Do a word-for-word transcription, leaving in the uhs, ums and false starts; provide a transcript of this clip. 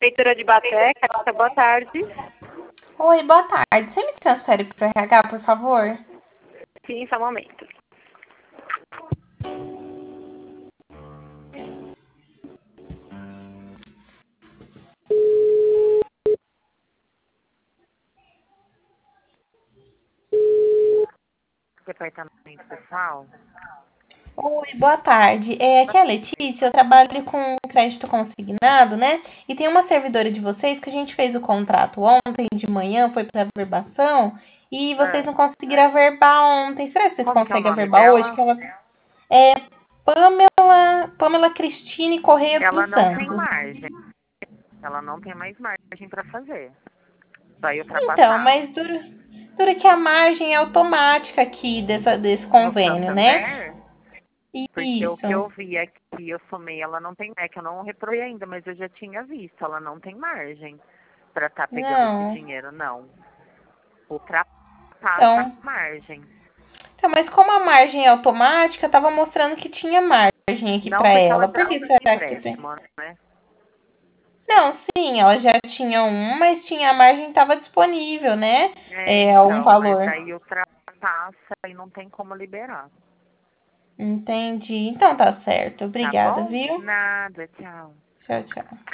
Feitura de Baté, Catiça, boa tarde. Oi, boa tarde. Você me transfere para o R H, por favor? Sim, só um momento. Departamento pessoal? Oi, boa tarde. É, aqui é a Letícia, eu trabalho com crédito consignado, né? E tem uma servidora de vocês que a gente fez o contrato ontem de manhã, foi para averbação, e vocês Ah, não conseguiram averbar ontem. Será que vocês como que é o conseguem nome averbar hoje? dela? Que ela é Pamela, Pamela Cristine Correia Ela dos não tem Santos. margem. Ela não tem mais margem para fazer. Vai Então, ultrapassar. mas dura, dura que a margem é automática aqui dessa, desse No convênio, né? Santander, porque o que Isso. eu vi aqui, eu somei, ela não tem. É que eu não reprovei ainda, mas eu já tinha visto. Ela não tem margem para estar pegando esse Não. dinheiro, não. Ultrapassa Então, a margem. então, mas como a margem é automática, tava mostrando que tinha margem aqui Não para porque ela ela. já Por que tem será que tem? empréstimo, né? Não, sim, ela já tinha um, mas tinha a margem estava disponível, né? É, É um então, mas valor. aí ultrapassa e não tem como liberar. Entendi. Então tá certo. Tá Obrigada, bom? viu? Nada, tchau. Tchau, tchau.